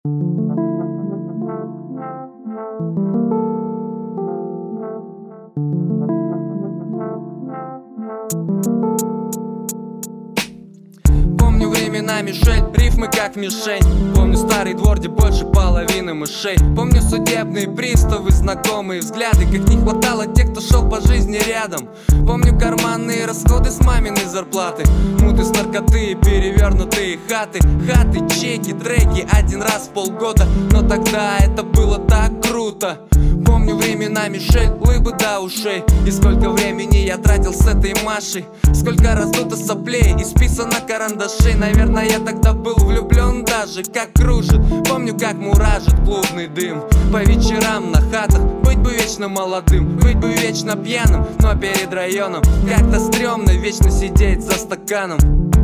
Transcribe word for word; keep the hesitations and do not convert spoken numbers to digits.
Помню времена, Мишель, рифмы как мишень. Помню старый двор, где больше половины мышей. Помню судебные приставы, знакомые взгляды, как не хватало тех, кто шел по жизни рядом. Помню карманные расходы с маминой зарплаты, муты с наркоты и перевернутые хаты. Хаты, чеки, треки один раз в полгода, но тогда это было так круто. Помню времена, Мишель, улыбы до ушей. И сколько времени я тратил с этой Машей, сколько раздуто соплей и списано карандашей. Наверное, я тогда был влюблен даже, как кружит. Помню, как муражит клубный дым по вечерам на хатах. Быть бы вечно молодым, быть бы вечно пьяным, но перед районом как-то стрёмно вечно сидеть за стаканом.